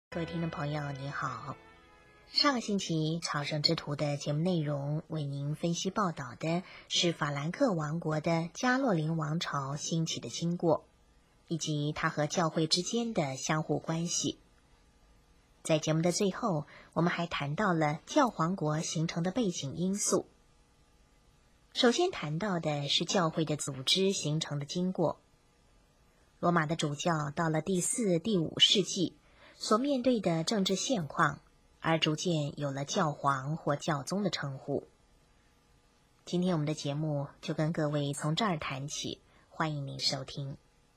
各位听众朋友，你好。上个星期朝圣之途的节目内容为您分析报道的是法兰克王国的加洛林王朝兴起的经过，以及它和教会之间的相互关系。在节目的最后，我们还谈到了教皇国形成的背景因素。首先谈到的是教会的组织形成的经过。罗马的主教到了第4、第5世纪所面对的政治现况，而逐渐有了教皇或教宗的称呼。今天我们的节目就跟各位从这儿谈起，欢迎您收听。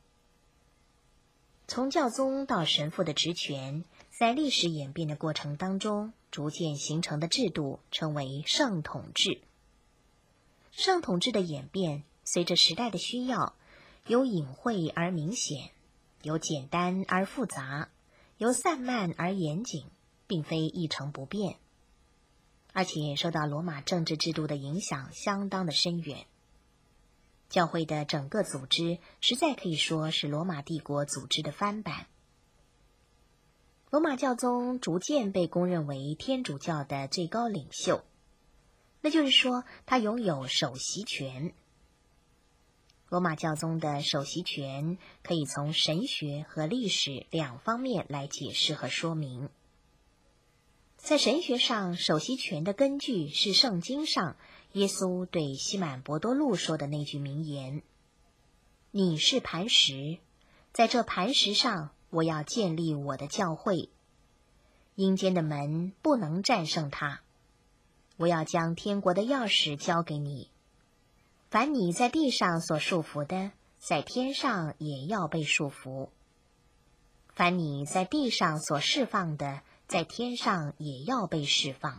从教宗到神父的职权，在历史演变的过程当中，逐渐形成的制度称为圣统制。圣统制的演变，随着时代的需要，由隐晦而明显，由简单而复杂，由散漫而严谨，并非一成不变，而且受到罗马政治制度的影响相当的深远。教会的整个组织实在可以说是罗马帝国组织的翻版。罗马教宗逐渐被公认为天主教的最高领袖，那就是说他拥有首席权。罗马教宗的首席权可以从神学和历史两方面来解释和说明。在神学上，首席权的根据是圣经上耶稣对西满伯多禄说的那句名言：你是磐石，在这磐石上我要建立我的教会，阴间的门不能战胜它，我要将天国的钥匙交给你，凡你在地上所束缚的，在天上也要被束缚；凡你在地上所释放的，在天上也要被释放。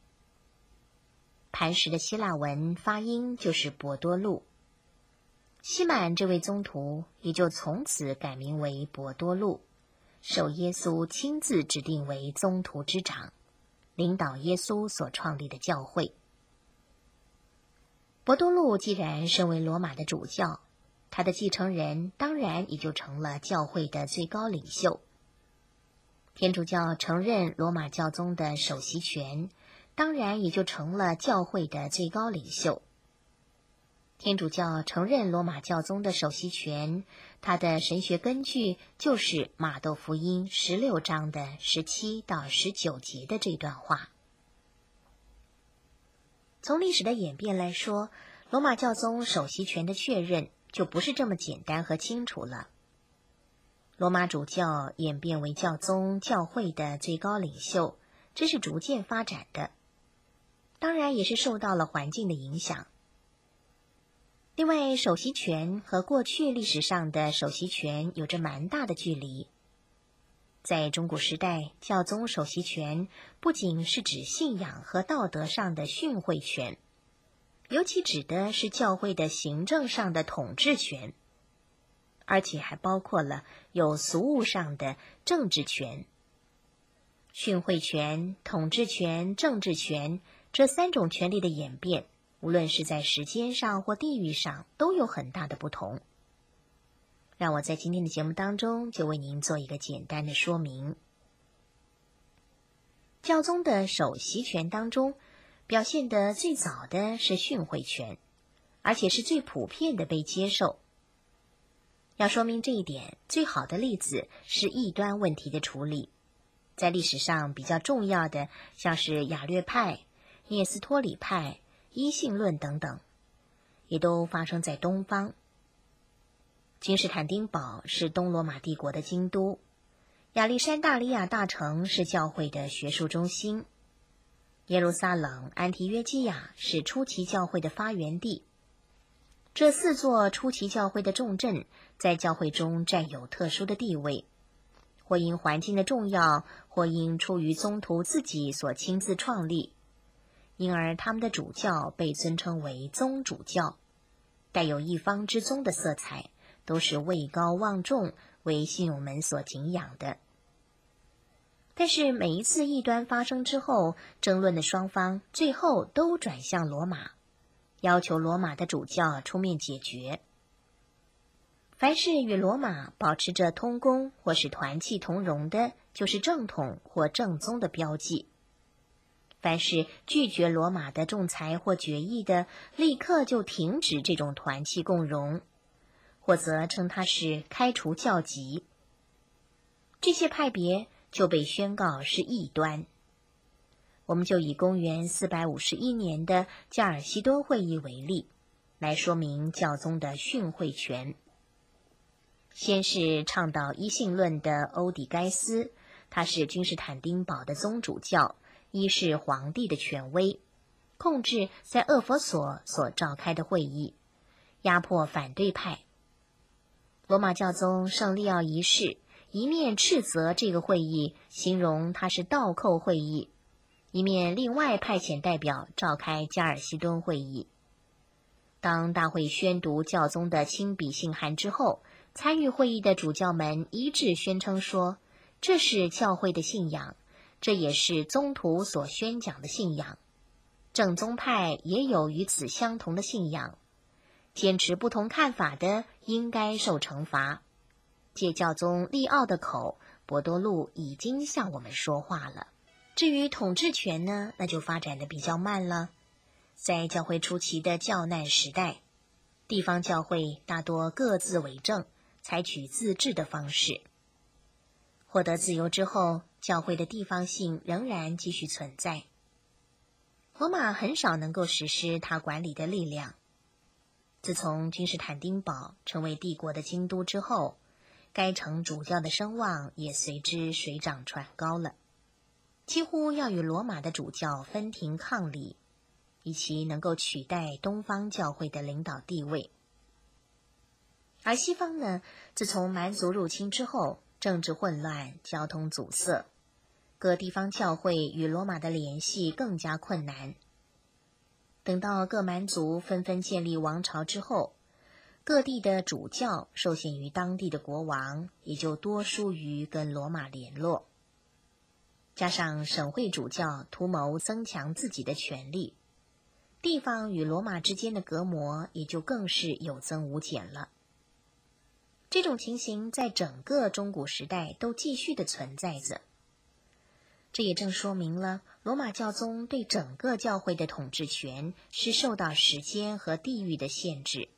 磐石的希腊文发音就是伯多禄，西满这位宗徒也就从此改名为伯多禄，受耶稣亲自指定为宗徒之长，领导耶稣所创立的教会。伯多禄既然身为罗马的主教，他的继承人当然也就成了教会的最高领袖。天主教承认罗马教宗的首席权，当然也就成了教会的最高领袖。天主教承认罗马教宗的首席权，他的神学根据就是马窦福音16章的17到19节的这段话。从历史的演变来说，罗马教宗首席权的确认就不是这么简单和清楚了。罗马主教演变为教宗教会的最高领袖，这是逐渐发展的，当然也是受到了环境的影响。另外，首席权和过去历史上的首席权有着蛮大的距离。在中古时代，教宗首席权不仅是指信仰和道德上的训诲权，尤其指的是教会的行政上的统治权，而且还包括了有俗务上的政治权。训诲权、统治权、政治权这三种权力的演变，无论是在时间上或地域上，都有很大的不同。让我在今天的节目当中就为您做一个简单的说明。教宗的首席权当中，表现得最早的是训诲权，而且是最普遍的被接受。要说明这一点，最好的例子是异端问题的处理。在历史上比较重要的，像是雅略派、聂斯托里派、因信论等等，也都发生在东方。君士坦丁堡是东罗马帝国的京都，亚历山大里亚大城是教会的学术中心，耶路撒冷、安提约基亚是初期教会的发源地。这4座初期教会的重镇在教会中占有特殊的地位，或因环境的重要，或因出于宗徒自己所亲自创立，因而他们的主教被尊称为宗主教，带有一方之宗的色彩，都是位高望重，为信友们所敬仰的。但是每一次异端发生之后，争论的双方最后都转向罗马，要求罗马的主教出面解决。 凡是与罗马保持着通公或是团契同荣的，就是正统或正宗的标记。凡是拒绝罗马的仲裁或决议的，立刻就停止这种团契共荣，或则称它是开除教籍。这些派别就被宣告是异端。我们就以公元451年的加尔西敦会议为例，来说明教宗的训诲权。先是倡导一信论的欧底该斯，他是君士坦丁堡的宗主教，依是皇帝的权威，控制在厄佛所所召开的会议，压迫反对派。罗马教宗圣利奥一世一面斥责这个会议，形容它是倒扣会议，一面另外派遣代表召开加尔西敦会议。当大会宣读教宗的亲笔信函之后，参与会议的主教们一致宣称说，这是教会的信仰，这也是宗徒所宣讲的信仰。正宗派也有与此相同的信仰，坚持不同看法的应该受惩罚。借教宗利奥的口，伯多禄已经向我们说话了。至于统治权呢，那就发展的比较慢了。在教会初期的教难时代，地方教会大多各自为政，采取自治的方式。获得自由之后，教会的地方性仍然继续存在。罗马很少能够实施它管理的力量。自从君士坦丁堡成为帝国的京都之后，该城主教的声望也随之水涨船高了，几乎要与罗马的主教分庭抗礼，以其能够取代东方教会的领导地位。而西方呢，自从蛮族入侵之后，政治混乱，交通阻塞，各地方教会与罗马的联系更加困难。等到各蛮族纷纷建立王朝之后，各地的主教受限于当地的国王，也就多疏于跟罗马联络。加上省会主教图谋增强自己的权力，地方与罗马之间的隔膜也就更是有增无减了。这种情形在整个中古时代都继续的存在着。这也正说明了罗马教宗对整个教会的统治权是受到时间和地域的限制。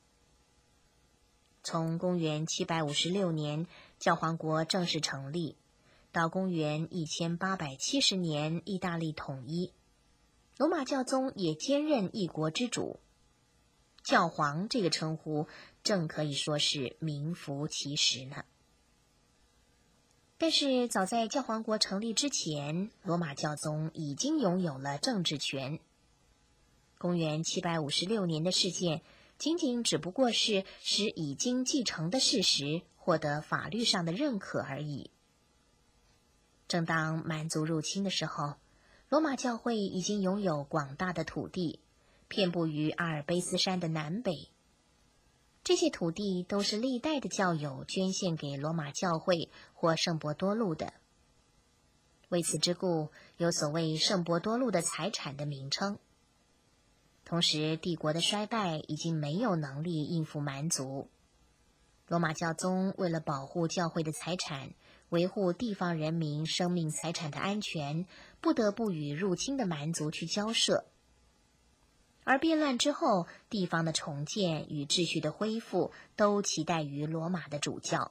从公元756年教皇国正式成立，到公元1870年意大利统一，罗马教宗也兼任一国之主。教皇这个称呼正可以说是名副其实呢。但是早在教皇国成立之前，罗马教宗已经拥有了政治权。公元756年的事件仅仅只不过是使已经继承的事实获得法律上的认可而已。正当蛮族入侵的时候，罗马教会已经拥有广大的土地，遍布于阿尔卑斯山的南北。这些土地都是历代的教友捐献给罗马教会或圣伯多禄的。为此之故，有所谓圣伯多禄的财产的名称。同时，帝国的衰败已经没有能力应付蛮族。罗马教宗为了保护教会的财产，维护地方人民生命财产的安全，不得不与入侵的蛮族去交涉。而变乱之后，地方的重建与秩序的恢复都期待于罗马的主教。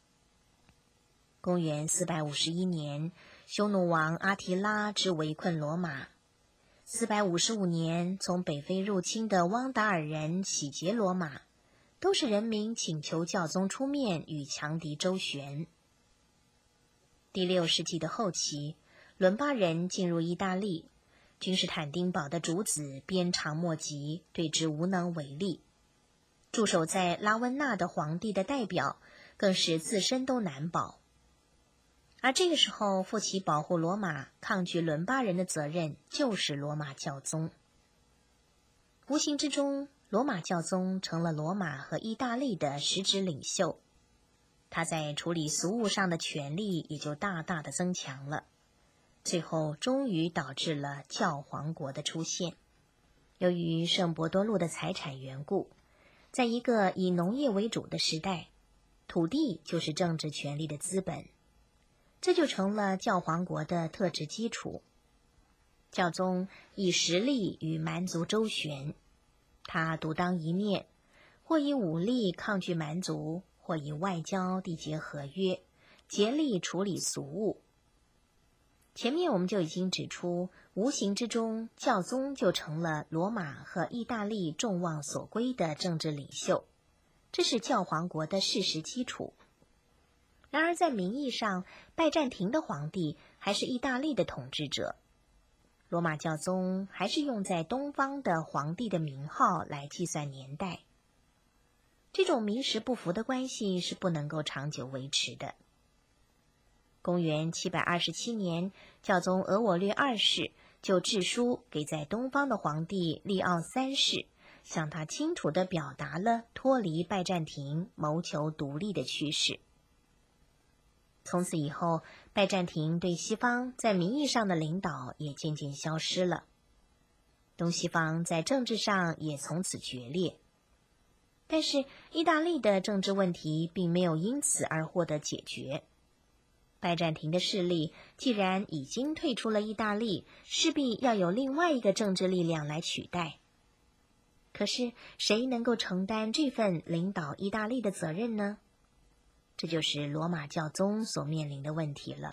公元451年，匈奴王阿提拉之围困罗马。455年，从北非入侵的汪达尔人洗劫罗马，都是人民请求教宗出面与强敌周旋。第6世纪的后期，伦巴人进入意大利，君士坦丁堡的主子鞭长莫及，对之无能为力。驻守在拉温纳的皇帝的代表更是自身都难保。而这个时候，负起保护罗马、抗拒伦巴人的责任就是罗马教宗。无形之中，罗马教宗成了罗马和意大利的实质领袖，他在处理俗务上的权力也就大大的增强了。最后终于导致了教皇国的出现。由于圣伯多禄的财产缘故， 在一个以农业为主的时代，土地就是政治权力的资本，这就成了教皇国的特质基础。教宗以实力与蛮族周旋，他独当一面，或以武力抗拒蛮族，或以外交缔结合约，竭力处理俗务。前面我们就已经指出，无形之中，教宗就成了罗马和意大利众望所归的政治领袖，这是教皇国的事实基础。然而在名义上，拜占庭的皇帝还是意大利的统治者，罗马教宗还是用在东方的皇帝的名号来计算年代。这种名实不符的关系是不能够长久维持的。公元727年，教宗额我略二世就致书给在东方的皇帝利奥三世，向他清楚地表达了脱离拜占庭、谋求独立的趋势。从此以后，拜占庭对西方在名义上的领导也渐渐消失了，东西方在政治上也从此决裂。但是，意大利的政治问题并没有因此而获得解决。拜占庭的势力既然已经退出了意大利，势必要有另外一个政治力量来取代。可是，谁能够承担这份领导意大利的责任呢？这就是罗马教宗所面临的问题了。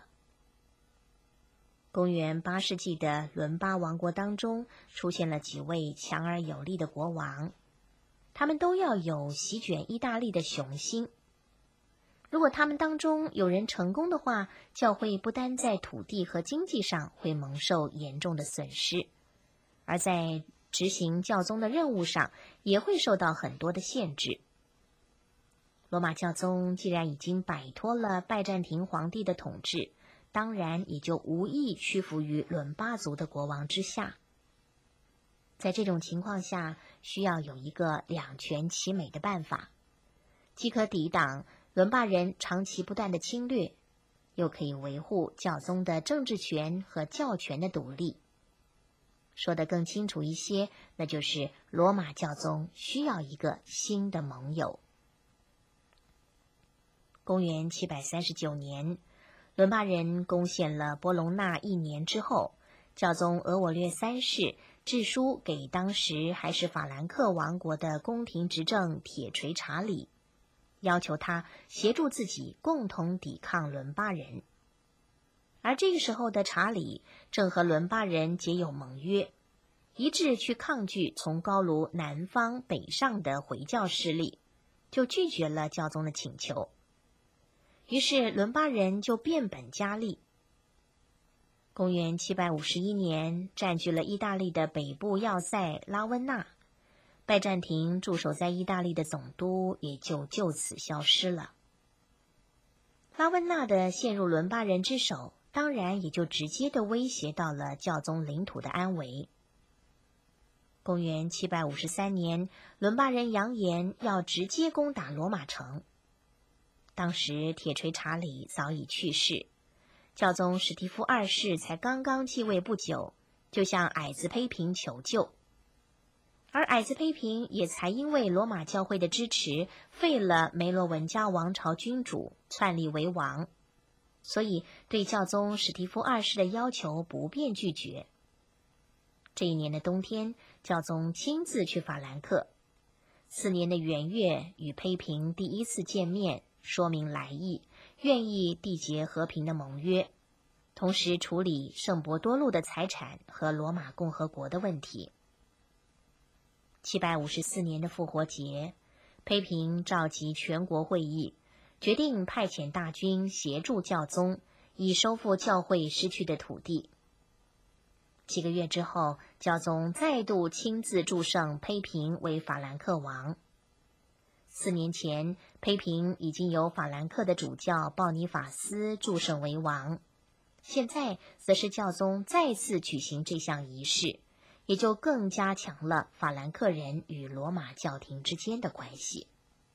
公元8世纪的伦巴王国当中，出现了几位强而有力的国王，他们都要有席卷意大利的雄心。如果他们当中有人成功的话，教会不单在土地和经济上会蒙受严重的损失，而在执行教宗的任务上也会受到很多的限制。罗马教宗既然已经摆脱了拜占庭皇帝的统治，当然也就无意屈服于伦巴族的国王之下。在这种情况下，需要有一个两全其美的办法，既可抵挡伦巴人长期不断的侵略，又可以维护教宗的政治权和教权的独立。说得更清楚一些，那就是罗马教宗需要一个新的盟友。公元739年，伦巴人攻陷了波隆纳1年之后，教宗额我略三世致书给当时还是法兰克王国的宫廷执政铁锤查理，要求他协助自己共同抵抗伦巴人。而这个时候的查理正和伦巴人结有盟约，一致去抗拒从高卢南方北上的回教势力，就拒绝了教宗的请求。于是伦巴人就变本加厉。公元751年，占据了意大利的北部要塞拉温纳，拜占庭驻守在意大利的总督也就此消失了。拉温纳的陷入伦巴人之手，当然也就直接的威胁到了教宗领土的安危。公元753年，伦巴人扬言要直接攻打罗马城。当时铁锤查理早已去世，教宗史蒂夫二世才刚刚继位不久，就向矮子丕平求救。而矮子丕平也才因为罗马教会的支持，废了梅罗文加王朝君主，篡立为王，所以对教宗史蒂夫二世的要求不便拒绝。这一年的冬天，教宗亲自去法兰克，4年的元月与丕平第一次见面，说明来意，愿意缔结和平的盟约，同时处理圣伯多禄的财产和罗马共和国的问题。754年的复活节，丕平召集全国会议，决定派遣大军协助教宗，以收复教会失去的土地。几个月之后，教宗再度亲自祝圣丕平为法兰克王。4年前，丕平已经由法兰克的主教鲍尼法斯祝圣为王，现在则是教宗再次举行这项仪式，也就更加强了法兰克人与罗马教廷之间的关系。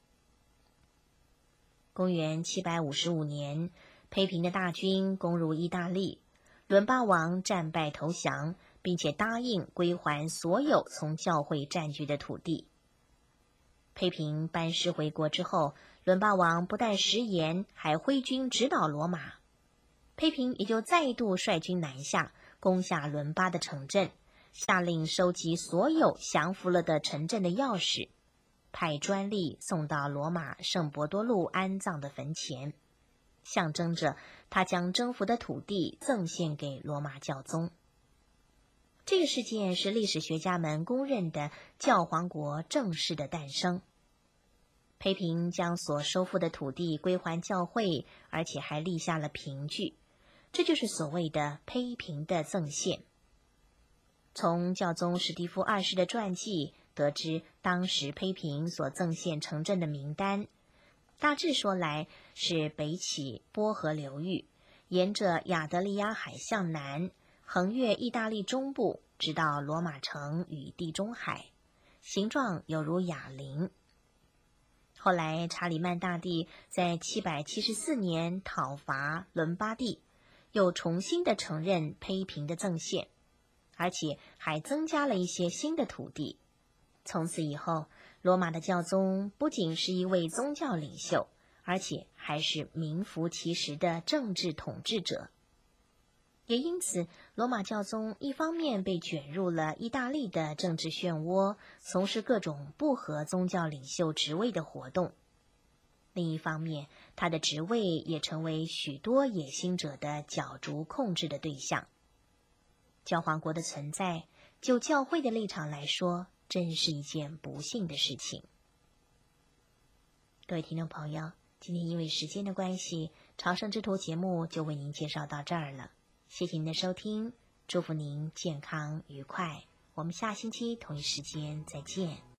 公元755年，丕平的大军攻入意大利，伦巴王战败投降，并且答应归还所有从教会占据的土地。 裴平班师回国之后，伦巴王不但食言，还挥军直捣罗马。裴平也就再度率军南下，攻下伦巴的城镇，下令收集所有降服了的城镇的钥匙，派专吏送到罗马圣伯多禄安葬的坟前，象征着他将征服的土地赠献给罗马教宗。这个事件是历史学家们公认的教皇国正式的诞生。裴平将所收复的土地归还教会，而且还立下了凭据，这就是所谓的裴平的赠献。从教宗史蒂夫二世的传记得知，当时裴平所赠献城镇的名单，大致说来是北起波河流域，沿着亚得里亚海向南，横越意大利中部，直到罗马城与地中海，形状有如哑铃。后来查理曼大帝在774年讨伐伦巴第，又重新的承认裴平的赠献，而且还增加了一些新的土地。从此以后，罗马的教宗不仅是一位宗教领袖，而且还是名副其实的政治统治者。也因此，罗马教宗一方面被卷入了意大利的政治漩涡，从事各种不合宗教领袖职位的活动；另一方面，他的职位也成为许多野心者的角逐控制的对象。教皇国的存在，就教会的立场来说，真是一件不幸的事情。各位听众朋友，今天因为时间的关系，朝圣之途节目就为您介绍到这儿了。谢谢您的收听，祝福您健康愉快。我们下星期同一时间再见。